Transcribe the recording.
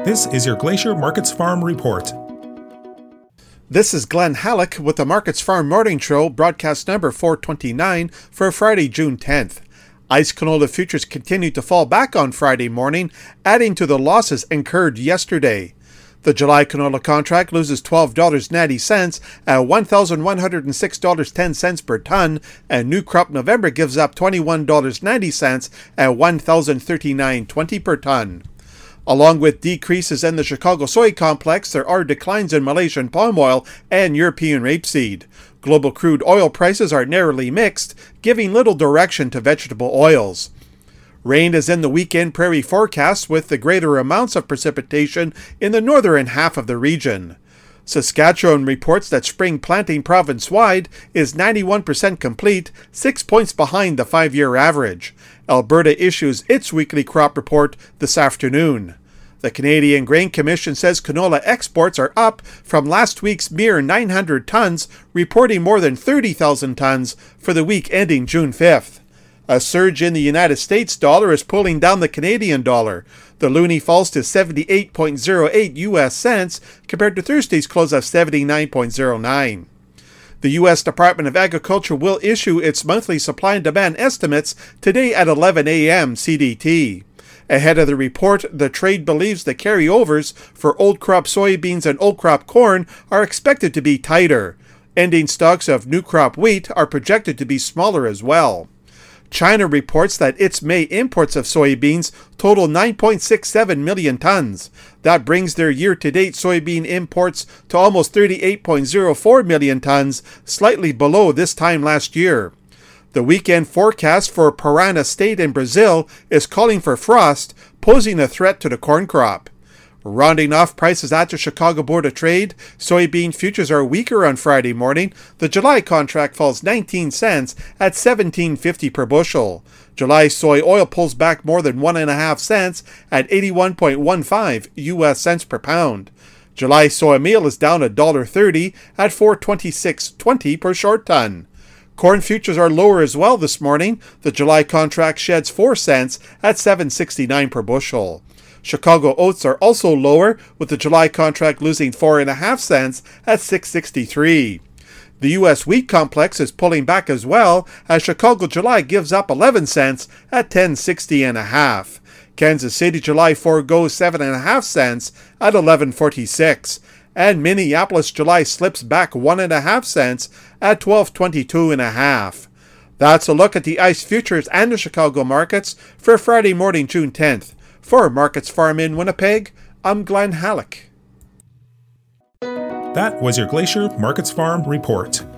This is your Glacier Markets Farm Report. This is Glenn Halleck with the Markets Farm Morning Show, broadcast number 429 for Friday, June 10th. Ice canola futures continued to fall back on Friday morning, adding to the losses incurred yesterday. The July canola contract loses $12.90 at $1,106.10 per ton, and new crop November gives up $21.90 at $1,039.20 per ton. Along with decreases in the Chicago soy complex, there are declines in Malaysian palm oil and European rapeseed. Global crude oil prices are narrowly mixed, giving little direction to vegetable oils. Rain is in the weekend prairie forecast with the greater amounts of precipitation in the northern half of the region. Saskatchewan reports that spring planting province-wide is 91% complete, 6 points behind the 5-year average. Alberta issues its weekly crop report this afternoon. The Canadian Grain Commission says canola exports are up from last week's mere 900 tons, reporting more than 30,000 tons for the week ending June 5th. A surge in the United States dollar is pulling down the Canadian dollar. The loonie falls to 78.08 U.S. cents compared to Thursday's close of 79.09. The U.S. Department of Agriculture will issue its monthly supply and demand estimates today at 11 a.m. CDT. Ahead of the report, the trade believes the carryovers for old crop soybeans and old crop corn are expected to be tighter. Ending stocks of new crop wheat are projected to be smaller as well. China reports that its May imports of soybeans total 9.67 million tons. That brings their year-to-date soybean imports to almost 38.04 million tons, slightly below this time last year. The weekend forecast for Parana State in Brazil is calling for frost, posing a threat to the corn crop. Rounding off prices at the Chicago Board of Trade, soybean futures are weaker on Friday morning. The July contract falls 19 cents at $17.50 per bushel. July soy oil pulls back more than 1.5 cents at 81.15 U.S. cents per pound. July soy meal is down $1.30 at $426.20 per short ton. Corn futures are lower as well this morning. The July contract sheds 4 cents at $7.69 per bushel. Chicago oats are also lower, with the July contract losing 4.5 cents at $6.63. The U.S. wheat complex is pulling back as well, as Chicago July gives up 11 cents at $10.60.5. Kansas City July forgoes 7.5 cents at $11.46. And Minneapolis July slips back 1.5 cents at $12.22.5. That's a look at the ICE futures and the Chicago markets for Friday morning, June 10th. For Markets Farm in Winnipeg, I'm Glenn Halleck. That was your Glacier Markets Farm Report.